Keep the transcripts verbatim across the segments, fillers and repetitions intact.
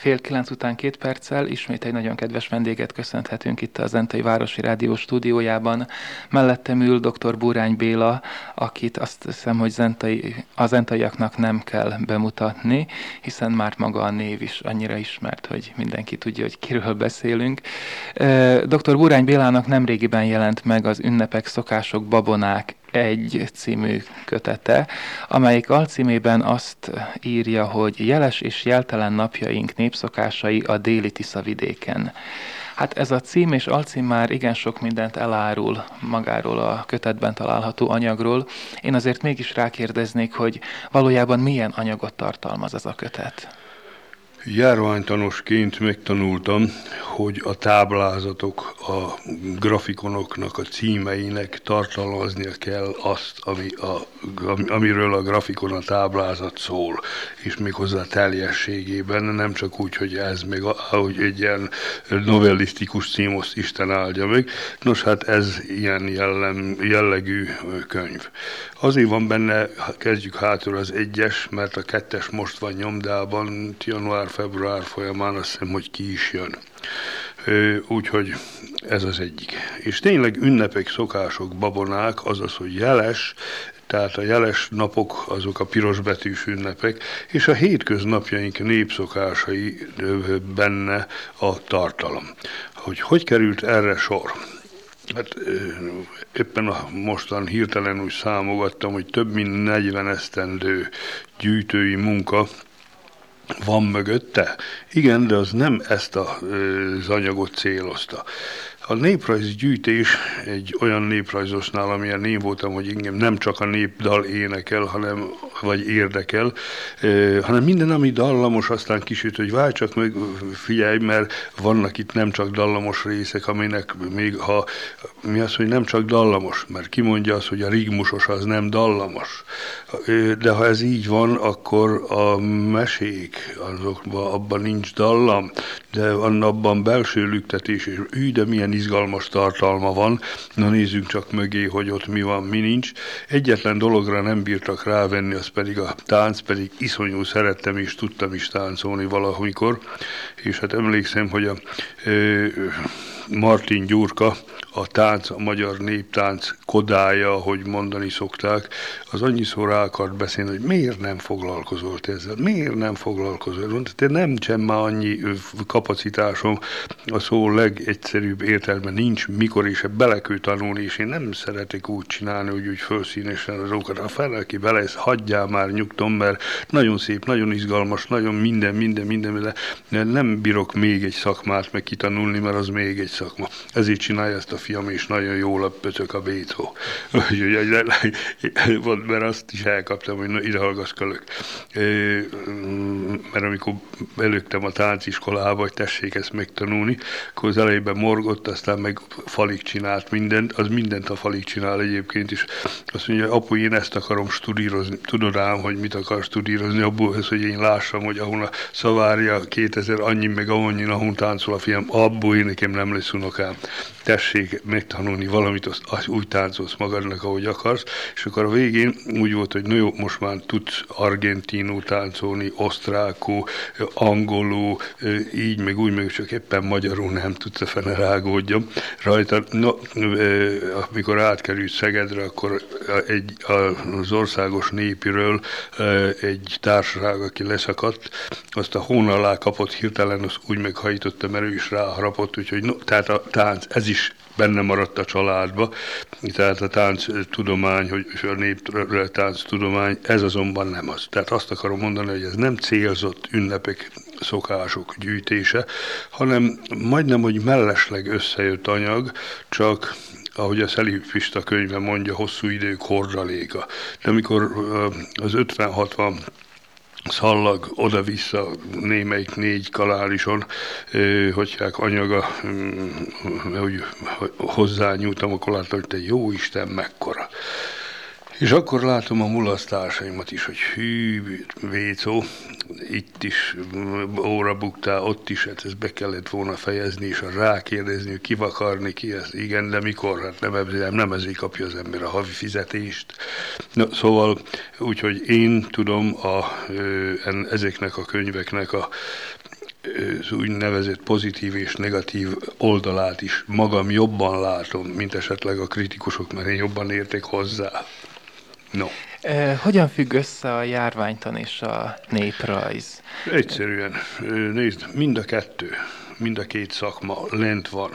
Fél kilenc után két perccel ismét egy nagyon kedves vendéget köszönhetünk itt a Zentai Városi Rádió stúdiójában. Mellettem ül dr. Búrány Béla, akit azt hiszem, hogy zentai, a zentaiaknak nem kell bemutatni, hiszen már maga a név is annyira ismert, hogy mindenki tudja, hogy kiről beszélünk. doktor Búrány Bélának nemrégiben jelent meg az Ünnepek, szokások, babonák egy című kötete, amelyik alcímében azt írja, hogy jeles és jeltelen napjaink népszokásai a déli Tiszavidéken. Hát ez a cím és alcím már igen sok mindent elárul magáról a kötetben található anyagról. Én azért mégis rákérdeznék, hogy valójában milyen anyagot tartalmaz ez a kötet? Járványtanosként megtanultam, hogy a táblázatok, a grafikonoknak a címeinek tartalmaznia kell azt, ami a, amiről a grafikon, a táblázat szól, és méghozzá teljességében, nem csak úgy, hogy ez még ahogy egy ilyen novellisztikus cím, azt Isten áldja meg. Nos, hát ez ilyen jellem, jellegű könyv. Azért van benne, kezdjük hátul az egyes, mert a kettes most van nyomdában, január-február folyamán azt hiszem, hogy ki is jön. Úgyhogy ez az egyik. És tényleg ünnepek, szokások, babonák, azaz, hogy jeles, tehát a jeles napok azok a pirosbetűs ünnepek, és a hétköznapjaink népszokásai benne a tartalom. Hogy hogy került erre sor? Hát éppen a mostan hirtelen úgy számogattam, hogy több mint negyven esztendő gyűjtői munka van mögötte. Igen, de az nem ezt a, az anyagot célozta. A néprajzi gyűjtés egy olyan néprajzosnál, amilyen én voltam, hogy engem nem csak a népdal énekel, hanem, vagy érdekel, eh, hanem minden, ami dallamos, aztán kisüt, hogy várj csak meg, figyelj, mert vannak itt nem csak dallamos részek, aminek még ha, mi az, hogy nem csak dallamos, mert ki mondja azt, hogy a rigmusos az nem dallamos. De ha ez így van, akkor a mesék, azokban, abban nincs dallam, de van abban belső lüktetés, és ő, de milyen izgalmas tartalma van. Na nézzünk csak mögé, hogy ott mi van, mi nincs. Egyetlen dologra nem bírtak rávenni, az pedig a tánc, pedig iszonyú szerettem és tudtam is táncolni valamikor. És hát emlékszem, hogy a ö, Martin Gyurka, a tánc, a magyar néptánc kodája, ahogy mondani szokták, az annyiszor rá akart beszélni, hogy miért nem foglalkozol ezzel, miért nem foglalkozol. Mondta, te nem sem már annyi kapacitásom, a szó legegyszerűbb értelme nincs, mikor is bele kell tanulni, és én nem szeretek úgy csinálni, hogy úgy fölszínesen azokat. A fel, aki bele, ezt hagyjál már nyugton, mert nagyon szép, nagyon izgalmas, nagyon minden, minden, minden, de nem bírok még egy szakmát meg kitanulni, mert az még egy szakma. Ezért csinálja ezt a fiam, és nagyon jól a pötök a bétó. Mert azt is elkaptam, hogy na, ide hallgasszkölök. Mert amikor belőttem a tánciskolába, hogy tessék ezt megtanulni, akkor az elejében morgott, aztán meg falig csinált mindent, az mindent a falig csinál egyébként is. Azt mondja, apu, én ezt akarom studírozni. Tudod ám, hogy mit akar studírozni, abból, hogy én lássam, hogy ahol a szavárja kétezer annyi, meg annyi, ahol táncol a fiam, abból én nekem nem lesz unokám. Tessék megtanulni valamit, azt, azt úgy táncolsz magadnak, ahogy akarsz, és akkor a végén úgy volt, hogy no jó, most már tudsz argentinul táncolni, osztrákul, angolul, így, meg úgy, meg csak éppen magyarul nem tudsz, a fene rágódjam. Rajta, no, amikor átkerült Szegedre, akkor egy, az országos népiről egy társaság, aki leszakadt, azt a hón alá kapott hirtelen, azt úgy meghajította, mert ő is ráharapott, úgyhogy no, tehát a tánc, ez is benne maradt a családba, tehát a tánc tudomány, hogy a népre tánc tudomány, ez azonban nem az. Tehát azt akarom mondani, hogy ez nem célzott ünnepek, szokások gyűjtése, hanem majdnem, hogy mellesleg összejött anyag, csak ahogy a Szeli Pista könyve mondja, hosszú idők hordaléka. De amikor az ötven-hatvan szallag oda-vissza némelyik négy kalárison, hogyják anyaga, hogy hozzányúltam, akkor láttam, hogy te jó Isten, mekkora. És akkor látom a mulasztásaimat is, hogy hű, Vécó, itt is óra buktál, ott is, hát ezt be kellett volna fejezni, és rákérdezni, hogy ki vakarni, ki ez, igen, de mikor, hát nem, nem, nem ezért kapja az ember a havi fizetést. Na, szóval, úgyhogy én tudom a, ezeknek a könyveknek a az úgynevezett pozitív és negatív oldalát is magam jobban látom, mint esetleg a kritikusok, mert én jobban értek hozzá. No. Hogyan függ össze a járványtan és a néprajz? Egyszerűen. Nézd, mind a kettő, mind a két szakma lent van.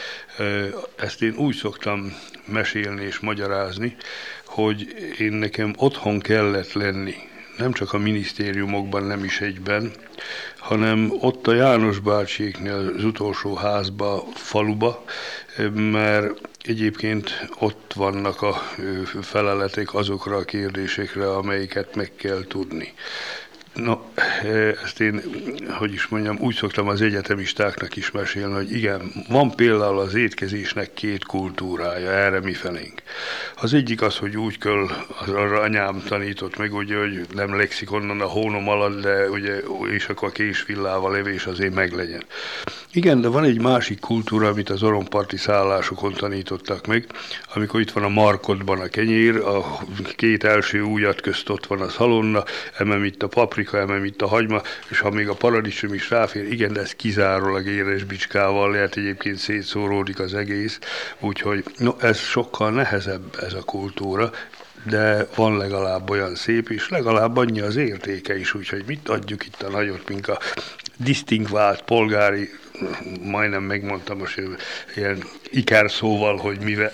Ezt én úgy szoktam mesélni és magyarázni, hogy én nekem otthon kellett lenni, nem csak a minisztériumokban, nem is egyben, hanem ott a János bácséknél az utolsó házba, faluba, mert egyébként ott vannak a feleletek azokra a kérdésekre, amelyiket meg kell tudni. No, ezt én, hogy is mondjam, úgy szoktam az egyetemistáknak is mesélni, hogy igen, van például az étkezésnek két kultúrája, erre mi felénk. Az egyik az, hogy úgy kell, az arra anyám tanított meg, ugye, hogy nem lekszik onnan a hónom alatt, de ugye, és akkor a késvillával levés azért meglegyen. Igen, de van egy másik kultúra, amit az oromparti szállásokon tanítottak meg, amikor itt van a markodban a kenyér, a két első ujjat közt ott van a szalonna, emem itt a paprika, emem itt a hagyma, és ha még a paradicsom is ráfér, igen, de ez kizárólag éres bicskával lehet, egyébként szétszóródik az egész, úgyhogy no, ez sokkal nehezebb ez a kultúra, de van legalább olyan szép, és legalább annyi az értéke is, úgyhogy mit adjuk itt a nagyot, mint a disztingvált polgári, majdnem megmondtam most ilyen ikerszóval, hogy mivel,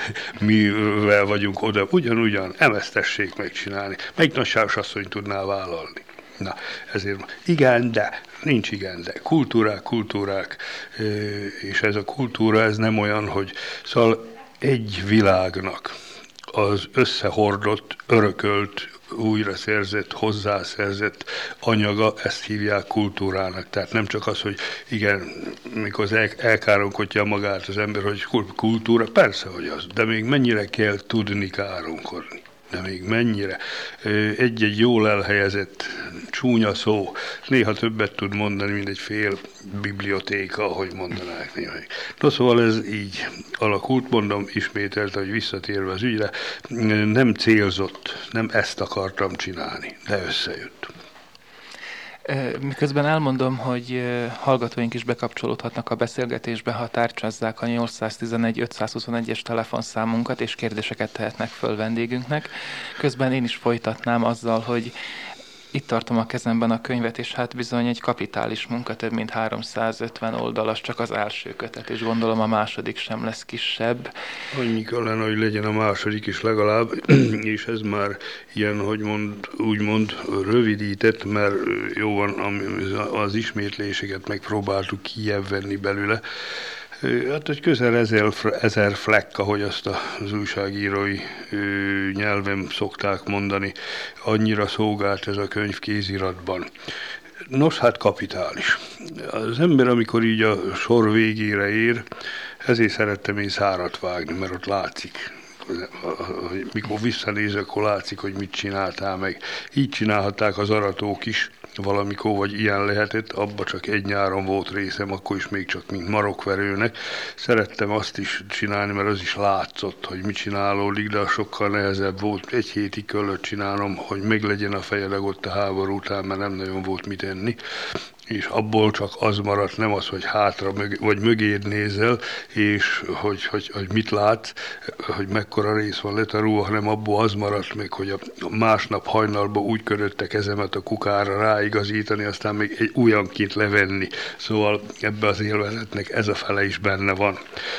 mivel vagyunk oda, ugyanúgyan emesztessék megcsinálni. Melyik nagyságos asszony tudná vállalni? Na, ezért igen, de, nincs igen, de. Kultúrák, kultúrák, és ez a kultúra, ez nem olyan, hogy szóval egy világnak az összehordott, örökölt, újra szerzett, hozzászerzett anyaga, ezt hívják kultúrának. Tehát nem csak az, hogy igen, mikor el, elkáromkodja magát az ember, hogy kultúra, persze, hogy az, de még mennyire kell tudni káromkodni. De még mennyire. Egy-egy jól elhelyezett csúnya szó néha többet tud mondani, mint egy fél bibliotéka, ahogy mondanák néha. No, szóval ez így alakult, mondom ismételt, hogy visszatérve az ügyre, nem célzott, nem ezt akartam csinálni, de összejött. Miközben elmondom, hogy hallgatóink is bekapcsolódhatnak a beszélgetésbe, ha tárcsázzák a nyolcszáztizenegy ötszázhuszonegyes telefonszámunkat, és kérdéseket tehetnek föl vendégünknek. Közben én is folytatnám azzal, hogy itt tartom a kezemben a könyvet, és hát bizony egy kapitális munka, több mint háromszázötven oldalas, csak az első kötet, és gondolom a második sem lesz kisebb. Annyi kellene, hogy legyen a második is legalább, és ez már ilyen, hogy mond, úgymond rövidített, mert jó van, az ismétléseket megpróbáltuk kijebb venni belőle. Hát egy közel ezer, ezer fleck, ahogy azt az újságírói ö, nyelven szokták mondani, annyira szolgált ez a könyv kéziratban. Nos, hát kapitális. Az ember, amikor így a sor végére ér, ezért szerettem én szárat vágni, mert ott látszik. Mikor visszanéz, akkor látszik, hogy mit csináltál meg. Így csinálhatták az aratók is valamikor, vagy ilyen lehetett, abba csak egy nyáron volt részem, akkor is még csak mint marokverőnek. Szerettem azt is csinálni, mert az is látszott, hogy mit csinálódik, de sokkal nehezebb volt. Egy hétig kellett csinálnom, hogy meglegyen a fejedeg ott a háború után, mert nem nagyon volt mit enni. És abból csak az maradt, nem az, hogy hátra mög, vagy mögéd nézel, és hogy, hogy, hogy mit látsz, hogy mekkora rész van letarulva, hanem abból az maradt meg, hogy a másnap hajnalban úgy körötte kezemet a kukára ráigazítani, aztán még egy újanként levenni. Szóval ebbe az élvezetnek ez a fele is benne van.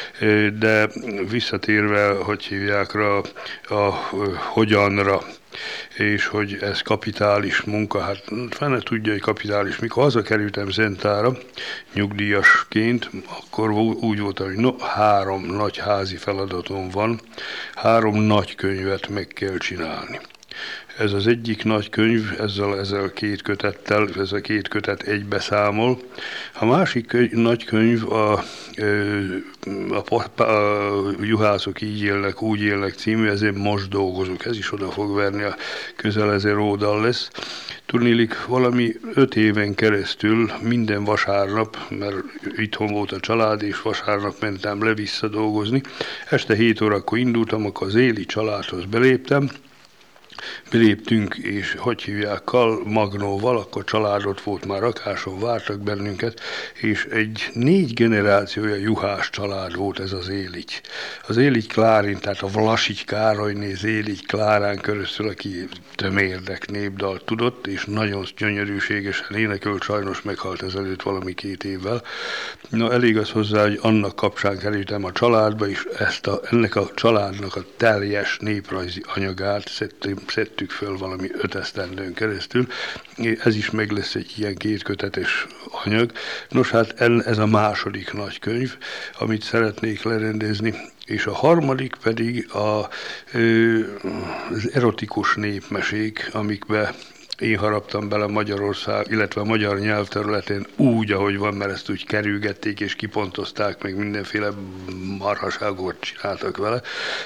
De visszatérve, hogy hívják rá, a, a hogyanra, és hogy ez kapitális munka, hát fene tudja, hogy kapitális. Mikor hazakerültem Zentára nyugdíjasként, akkor úgy volt, hogy no, három nagy házi feladatom van, három nagy könyvet meg kell csinálni. Ez az egyik nagy könyv, ezzel, ezzel két kötettel, ez a két kötet egybeszámol. A másik könyv, nagy könyv a, a, a, a Juhászok így élnek, úgy élnek című, ezért most dolgozok. Ez is oda fog verni, a közel ezer oldal lesz. Tudnélik, valami öt éven keresztül minden vasárnap, mert itthon volt a család, és vasárnap mentem le vissza dolgozni. Este hét órakor indultam, akkor az éli családhoz beléptem, beléptünk, és hogy hívják, Kal Magnóval, akkor családot volt már Rakáson, vártak bennünket, és egy négy generációja juhás család volt ez az Éligy. Az Éligy Klárin, tehát a Vlasigy Károlyné az Éligy Klárán köröztül, aki tömérdek népdalt tudott, és nagyon gyönyörűségesen énekölt, sajnos meghalt ezelőtt valami két évvel. Na, elég az hozzá, hogy annak kapcsán kerültem a családba, és ezt a, ennek a családnak a teljes néprajzi anyagát szedtünk, szedtük föl valami öt esztendőn keresztül. Ez is meg lesz egy ilyen kétkötetes anyag. Nos, hát ez a második nagy könyv, amit szeretnék lerendezni, és a harmadik pedig a, az erotikus népmesék, amikbe én haraptam bele Magyarország, illetve a magyar nyelvterületén úgy, ahogy van, mert ezt úgy kerülgették és kipontozták, meg mindenféle marhaságot csináltak vele,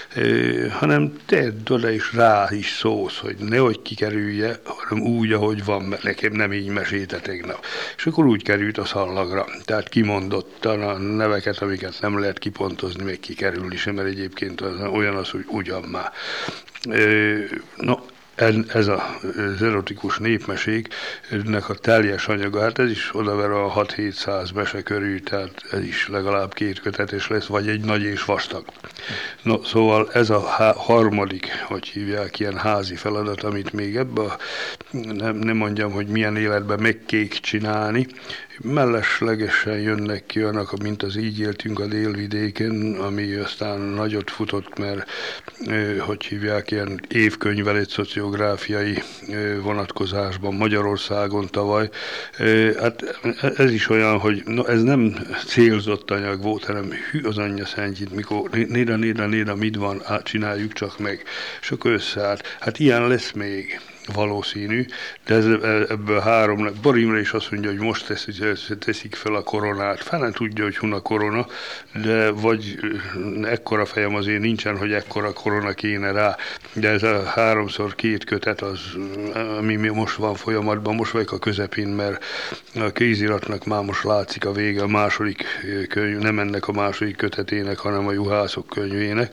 e, hanem tedd oda és rá is szólsz, hogy nehogy kikerülje, hanem úgy, ahogy van, mert nekem nem így mesélte tegnap. És akkor úgy került a szallagra. Tehát kimondottan a neveket, amiket nem lehet kipontozni, meg kikerülni sem, mert egyébként az, olyan az, hogy ugyan már. E, no, Ez az erotikus népmeséknek a teljes anyaga, hát ez is odaver a hat-hétszáz mese körül, tehát ez is legalább két kötetes lesz, vagy egy nagy és vastag. No, szóval ez a há- harmadik, hogy hívják, ilyen házi feladat, amit még ebbe a, nem, nem mondjam, hogy milyen életben megkék csinálni, melleslegesen jönnek ki olyanok, mint az Így éltünk a délvidéken, ami aztán nagyot futott, mert hogy hívják, ilyen évkönyvelét szociográfiai vonatkozásban Magyarországon tavaly. Hát ez is olyan, hogy no, ez nem célzott anyag volt, hanem hű az anyja szentjét, mikor néda, néda, néda, mit van, hát csináljuk csak meg. És akkor összeállt. Hát ilyen lesz még. Valószínű, de ez, ebből három, Borimra is azt mondja, hogy most teszik, teszik fel a koronát. Felen tudja, hogy hun a korona, de vagy ekkora fejem azért nincsen, hogy ekkora korona kéne rá, de ez a háromszor két kötet az, ami most van folyamatban, most vagyok a közepén, mert a kéziratnak már most látszik a vége, a második könyv, nem ennek a második kötetének, hanem a juhászok könyvének.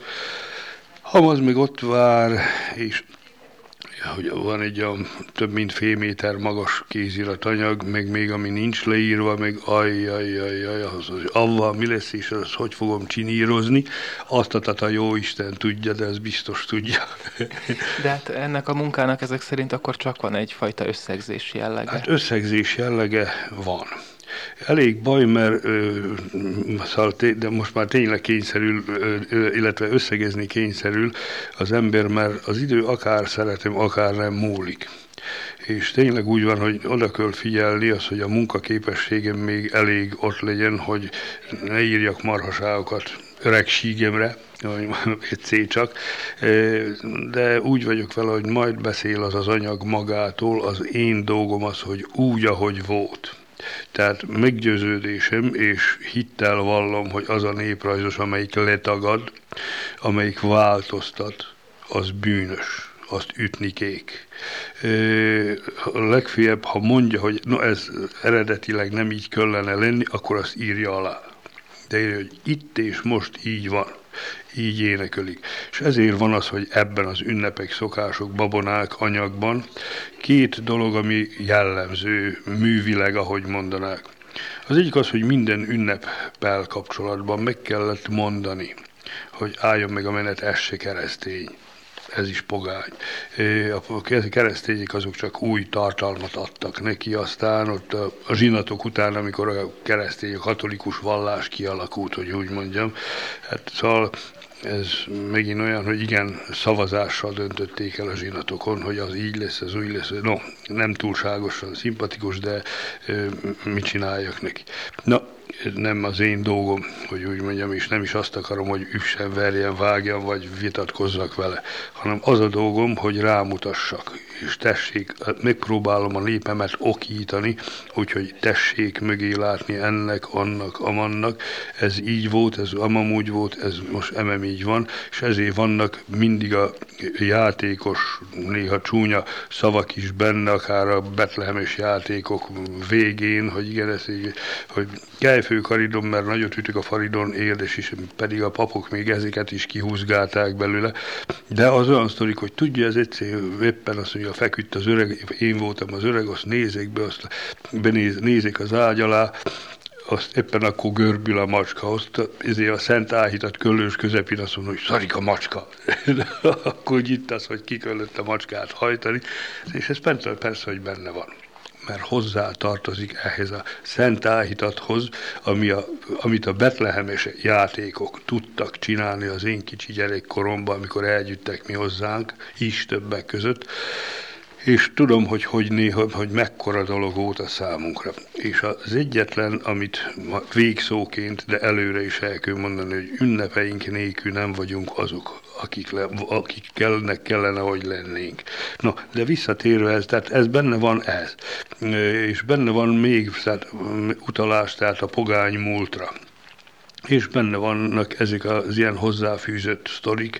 Hamaz még ott vár, és hogy van egy olyan több mint fél méter magas kéziratanyag, meg még ami nincs leírva, meg ajjajjajjaj, az, az avval mi lesz, és az hogy fogom csinírozni, azt a tata jó Isten tudja, de ez biztos tudja. De hát ennek a munkának ezek szerint akkor csak van egyfajta összegzés jellege. Hát összegzés jellege van. Elég baj, mert de most már tényleg kényszerül, illetve összegezni kényszerül az ember, mert az idő akár szeretem, akár nem múlik. És tényleg úgy van, hogy oda kell figyelni az, hogy a munkaképességem még elég ott legyen, hogy ne írjak marhaságokat öregségemre, egyszer csak, de úgy vagyok vele, hogy majd beszél az az anyag magától, az én dolgom az, hogy úgy, ahogy volt. Tehát meggyőződésem és hittel vallom, hogy az a néprajzos, amelyik letagad, amelyik változtat, az bűnös, azt ütni kék. Legfeljebb, ha mondja, hogy no, ez eredetileg nem így kellene lenni, akkor azt írja alá. De írja, hogy itt és most így van. Így énekelik. És ezért van az, hogy ebben az ünnepek, szokások, babonák anyagban két dolog, ami jellemző művileg, ahogy mondanák. Az egyik az, hogy minden ünneppel kapcsolatban meg kellett mondani, hogy álljon meg a menet, ez se keresztény. Ez is pogány. A keresztények azok csak új tartalmat adtak neki, aztán ott a, a zsinatok után, amikor a keresztény, a katolikus vallás kialakult, hogy úgy mondjam, hát szóval ez megint olyan, hogy igen, szavazással döntötték el a zsinatokon, hogy az így lesz, ez úgy lesz. No, nem túlságosan szimpatikus, de ö, mit csináljak neki. Na, nem az én dolgom, hogy úgy mondjam, és nem is azt akarom, hogy üssen, verjen, vágjan, vagy vitatkozzak vele, hanem az a dolgom, hogy rámutassak. és tessék, megpróbálom a népemet okítani, úgyhogy tessék mögé látni ennek, annak, amannak, ez így volt, ez amamúgy volt, ez most emem így van, és ezért vannak mindig a játékos, néha csúnya szavak is benne, akár a betlehemes játékok végén, hogy igen, ez így, hogy kejfő karidon, mert nagyot ütök a faridon, érdes is, pedig a papok még ezeket is kihúzgálták belőle, de az olyan sztorik, hogy tudja, ez egyszer éppen azt mondja, feküdt az öreg, én voltam az öreg, azt nézek be, azt benéz, nézek az ágy alá, azt éppen akkor görbül a macska, azt ezért a szent áhítat köllős közepén azt mondja, hogy szarik a macska. Akkor nyitasz, hogy ki kellett a macskát hajtani, és ez persze, persze, hogy benne van. Mert hozzá tartozik ehhez a szent áhítathoz, ami a, amit a betlehemes játékok tudtak csinálni az én kicsi gyerekkoromban, amikor elgyűjtek mi hozzánk, is többek között, és tudom, hogy, hogy néha, hogy mekkora dolog volt a számunkra. És az egyetlen, amit végszóként, de előre is el kell mondani, hogy ünnepeink nélkül nem vagyunk azok, akik, le, akik kellene, kellene, hogy lennénk. No, de visszatérve ez, tehát ez benne van ez. És benne van még tehát, utalás, tehát a pogány múltra. És benne vannak ezek az ilyen hozzáfűzött sztorik,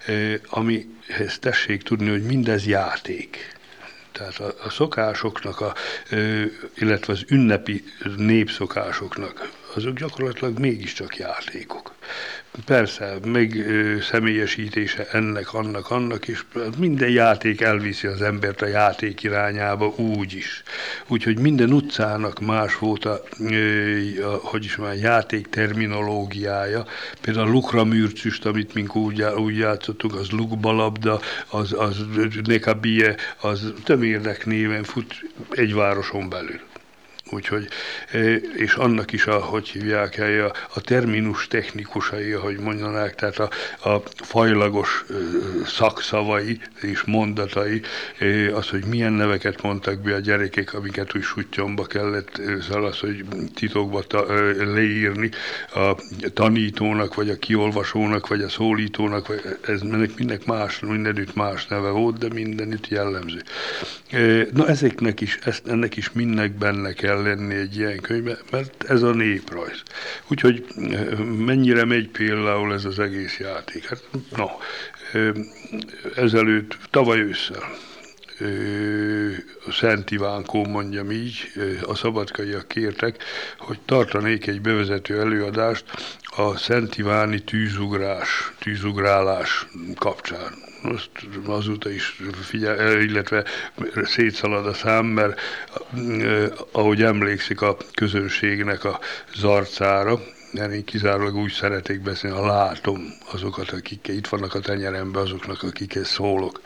amihez tessék tudni, hogy mindez játék. Tehát a, a szokásoknak, a, illetve az ünnepi népszokásoknak, azok gyakorlatilag mégiscsak játékok. Persze, meg ö, személyesítése ennek, annak, annak, és minden játék elviszi az embert a játék irányába úgy is. Úgyhogy minden utcának más volt a, ö, a hogy is már, játék terminológiája. Például a lukramürcüst, amit mink úgy, úgy játszottuk, az lukbalabda, az, az nekabie, az tömérdek néven fut egy városon belül. Úgyhogy, és annak is, a, hogy hívják el, a, a terminus technikusai, ahogy mondanák, tehát a, a fajlagos szakszavai és mondatai, az, hogy milyen neveket mondtak be a gyerekek, amiket úgy suttyomba kellett, szóval az, hogy titokba ta, leírni a tanítónak, vagy a kiolvasónak, vagy a szólítónak, vagy ez mindenek más, mindenütt más neve volt, de mindenütt jellemző. Na ezeknek is, ezt, ennek is mindnek benne kell lenni egy ilyen könyvben, mert ez a néprajz. Úgyhogy mennyire megy például ez az egész játék? Hát, no, ezelőtt, tavaly ősszel, Szent Ivánkó, mondjam így, a szabadkaiak kértek, hogy tartanék egy bevezető előadást a Szent Iváni tűzugrás, tűzugrálás kapcsán. Azt azóta is figyel, illetve szétszalad a szám, mert ahogy emlékszik a közönségnek az arcára, mert én kizárólag úgy szeretek beszélni, ha látom azokat, akik itt vannak a tenyeremben, azoknak, akikhez szólok.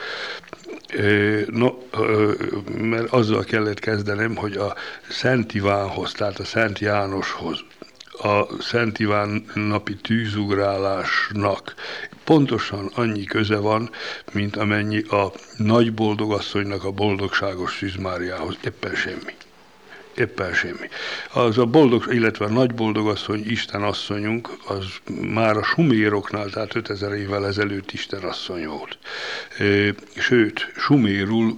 No, mert azzal kellett kezdenem, hogy a Szent Ivánhoz, tehát a Szent Jánoshoz, a Szent Iván napi tűzugrálásnak pontosan annyi köze van, mint amennyi a nagy boldogasszonynak a boldogságos Szűzmáriához. Éppen semmi. Éppen semmi. Az a boldog, illetve a nagy boldogasszony, Isten asszonyunk, az már a suméroknál, tehát ötezer évvel ezelőtt Isten asszony volt. Sőt, sumérul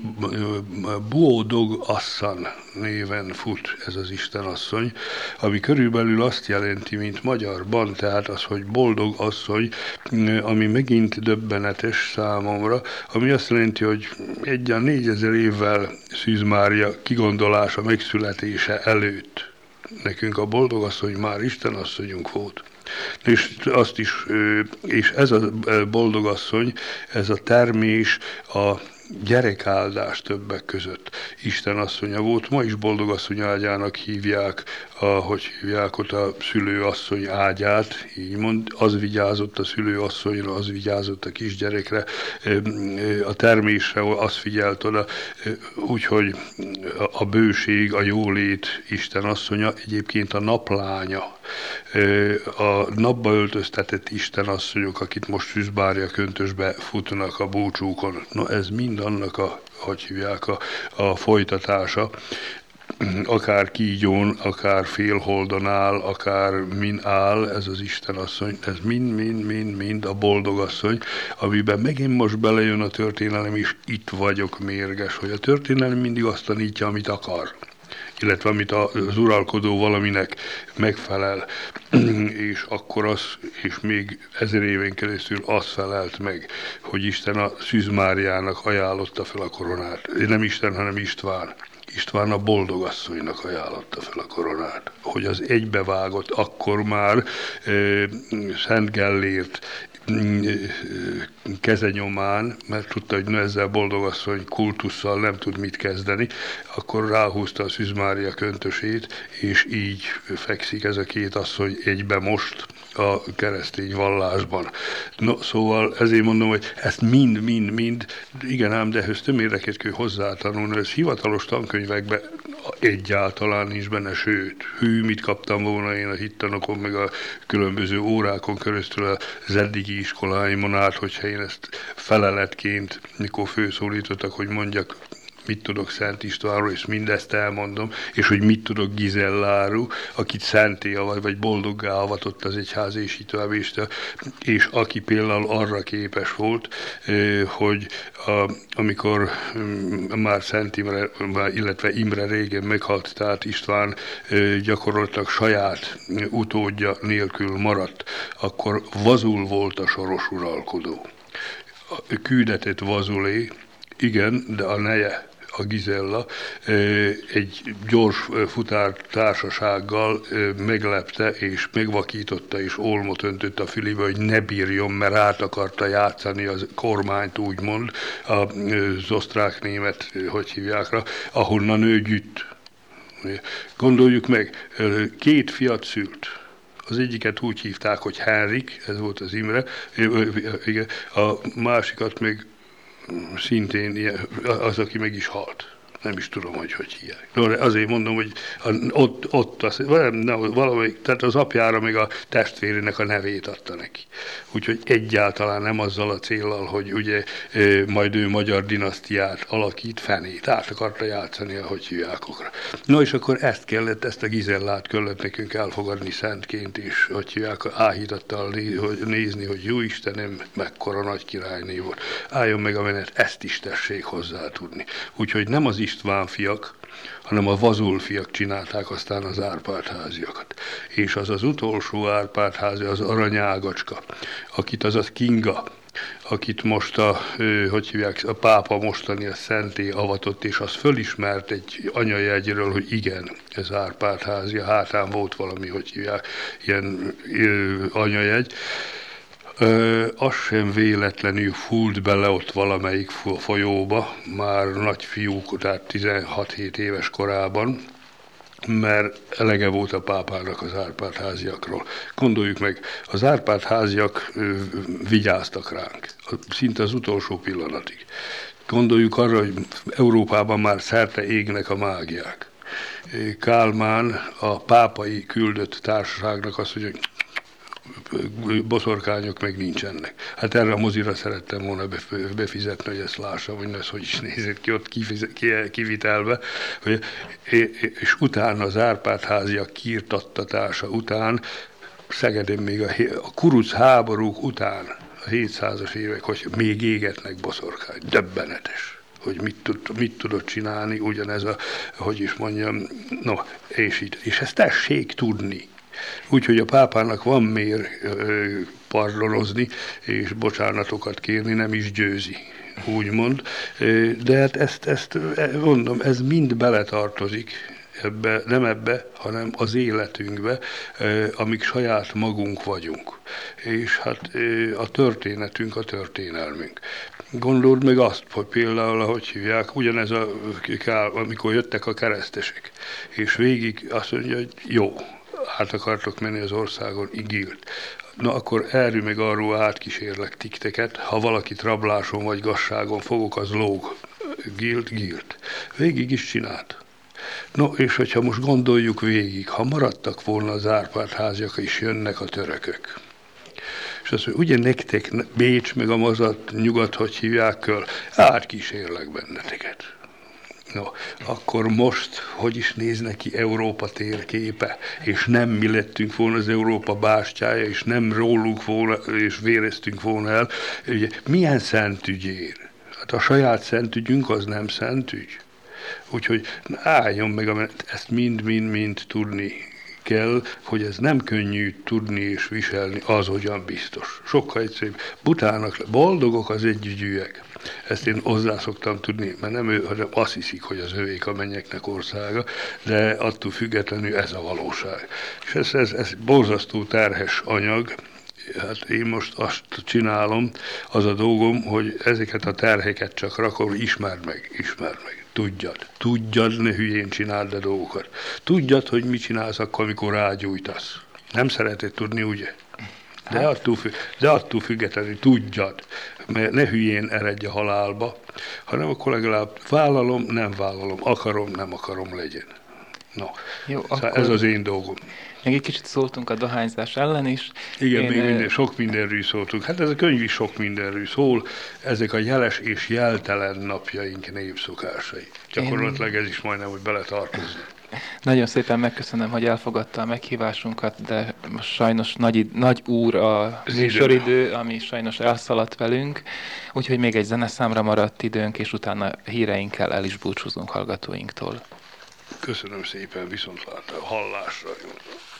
Buodog Asszan néven fut ez az Isten asszony, ami körülbelül azt jelenti, mint magyarban, tehát az, hogy boldog asszony, ami megint döbbenetes számomra, ami azt jelenti, hogy egyen négyezer évvel Szűz Mária kigondolása, megszületése előtt nekünk a boldog asszony már Isten asszonyunk volt. És azt is, és ez a boldogasszony, ez a termés, a gyerekáldás többek között Isten asszonya volt. Ma is boldogasszony ágyának hívják, a, hogy hívják ott a szülőasszony ágyát, így mond, az vigyázott a szülőasszonyra, az vigyázott a kisgyerekre, a termésre, az figyelt oda, úgyhogy a bőség, a jólét Isten asszonya, egyébként a naplánya, a napba öltöztetett Isten asszonyok, akit most Szűzmária köntösbe futnak a búcsúkon. No, ez mind annak a, hogy hívják, a, a folytatása. akár kígyón, akár félholdon áll, akár min áll, ez az Istenasszony, ez mind-mind-mind-mind a boldogasszony, amiben megint most belejön a történelem, és itt vagyok mérges, hogy a történelem mindig azt tanítja, amit akar, illetve amit az uralkodó valaminek megfelel, és akkor az, és még ezer éven keresztül az felelt meg, hogy Isten a Szűz Máriának ajánlotta fel a koronát. Nem Isten, hanem István. István a boldogasszonynak ajánlotta fel a koronát, hogy az egybevágott akkor már e, Szent Gellért kezenyomán, mert tudta, hogy na, ezzel boldogasszony kultusszal nem tud mit kezdeni, akkor ráhúzta a Szűz Mária köntösét, és így fekszik ez a két asszony egybe most a keresztény vallásban. No, szóval ezért mondom, hogy ezt mind-mind-mind, igen ám, de ehhez több érdekét kell hozzátanulni, ez hivatalos tankönyvekben egyáltalán nincs benne, sőt, hű, mit kaptam volna én a hittanokon, meg a különböző órákon keresztül az eddigi iskoláimon át, hogyha én ezt feleletként, mikor főszólítottak, hogy mondjak, mit tudok Szent Istvánról, és mindezt elmondom, és hogy mit tudok Gizelláról, akit szenté avat, vagy boldoggá avatott az egyház, és így tovább, és, és aki például arra képes volt, hogy a, amikor már Szent Imre, illetve Imre régen meghalt, tehát István gyakorlatilag saját utódja nélkül maradt, akkor Vazul volt a soros uralkodó. Küldetett Vazulé, igen, de a neje, a Gizella, egy gyors futártársasággal meglepte és megvakította és olmot öntött a fülébe, hogy ne bírjon, mert át akarta játszani az kormányt, úgymond, az osztrák-német, hogy hívják rá, ahonnan ő gyűjt. Gondoljuk meg, két fiat szült. Az egyiket úgy hívták, hogy Henrik, ez volt az Imre, a másikat még szintén az, aki meg is halt. Nem is tudom, hogy hogy hívják. No, azért mondom, hogy ott, ott az, valamelyik, tehát az apjára még a testvérének a nevét adta neki. Úgyhogy egyáltalán nem azzal a céllal, hogy ugye majd ő magyar dinasztiát alakít, fenét, át akarta játszani, ahogy hívják okra. No, és akkor ezt kellett, ezt a Gizellát kellett nekünk elfogadni szentként, és hogy hívják, áhítattal nézni, hogy jó Istenem, mekkora nagy királyné volt. Álljon meg a menet, ezt is tessék hozzá tudni. Úgyhogy nem az István fiak, hanem a Vazul fiak csinálták aztán az Árpád-háziakat. És az az utolsó Árpád-házi, az Aranyágacska, akit az az Kinga, akit most a, hogy hívják, a pápa mostani a szenté avatott, és az fölismert egy anyajegyről, hogy igen, ez Árpád-házi, a hátán volt valami, hogy hívják, ilyen anyajegy. Ö, az sem véletlenül fúlt bele ott valamelyik folyóba, már nagy fiúk, tehát tizenhat-hét éves korában, mert elege volt a pápának az Árpád-háziakról. Gondoljuk meg, az Árpád-háziak ö, vigyáztak ránk, szinte az utolsó pillanatig. Gondoljuk arra, hogy Európában már szerte égnek a mágiák. Kálmán a pápai küldött társaságnak azt mondja, hogy boszorkányok meg nincsenek. Hát erre a mozira szerettem volna befizetni, hogy ezt lássam, hogy ez hogy is nézett ki ott kivitelve. És utána az Árpád-háziak kiirtattatása után, Szegeden még a, a kuruc háborúk után, a hétszázas évek, hogy még égetnek boszorkány. Döbbenetes, hogy mit, tud, mit tudott csinálni, ugyanez a, hogy is mondjam, no, és így. És ezt tessék tudni. Úgyhogy a pápának van miért pardonozni, és bocsánatokat kérni, nem is győzi, úgymond. De hát ezt, ezt mondom, ez mind beletartozik, ebbe, nem ebbe, hanem az életünkbe, amíg saját magunk vagyunk. És hát a történetünk, a történelmünk. Gondold meg azt, hogy például, ahogy hívják, ugyanez a, amikor jöttek a keresztesek, és végig azt mondja, hogy jó, át akartok menni az országon, igírt. Na akkor erről meg arról átkísérlek tikteket, ha valakit rabláson vagy gazságon fogok, az lóg. Gilt, gilt. Végig is csinált. No, és hogyha most gondoljuk végig, ha maradtak volna az Árpád-háziak, és jönnek a törökök. És azt mondja, ugye nektek Bécs, meg a mazat, nyugat, hogy hívják köl, átkísérlek benneteket. No, akkor most hogy is néz neki Európa térképe, és nem mi lettünk volna az Európa bástyája, és nem rólunk volna, és véreztünk volna el. Ugye, milyen szentügyér? Hát a saját szentügyünk az nem szentügy. Úgyhogy álljon meg, mert ezt mind-mind-mind tudni kell, hogy ez nem könnyű tudni és viselni, az hogyan biztos. Sokkal egyszerűbb. Butának, boldogok az együgyűek. Ezt én hozzá szoktam tudni, mert nem ő, hanem azt hiszik, hogy az övék a mennyeknek országa, de attól függetlenül ez a valóság. És ez, ez, ez borzasztó terhes anyag. Hát én most azt csinálom, az a dolgom, hogy ezeket a terheket csak rakom, ismerd meg, ismerd meg. Tudjad, tudjad, ne hülyén csináld a dolgokat. Tudjad, hogy mit csinálsz akkor, amikor rágyújtasz. Nem szereted tudni, ugye? De attól, függ, de attól függetlenül tudjad, mert ne hülyén eredj a halálba, hanem akkor legalább vállalom, nem vállalom, akarom, nem akarom legyen. No, jó, szóval akkor... ez az én dolgom. Még egy kicsit szóltunk a dohányzás ellen is. Igen, Én, még minden, sok mindenről szóltunk. Hát ez a könyv is sok mindenről szól. Ezek a jeles és jeltelen napjaink népszokásai. Gyakorlatilag ez is majdnem, hogy beletartozik. Nagyon szépen megköszönöm, hogy elfogadta a meghívásunkat, de most sajnos nagy, nagy úr a műsoridő, ami sajnos elszaladt velünk. Úgyhogy még egy zeneszámra maradt időnk, és utána híreinkkel el is búcsúzunk hallgatóinktól. Köszönöm szépen, viszontlátásra, hallásra.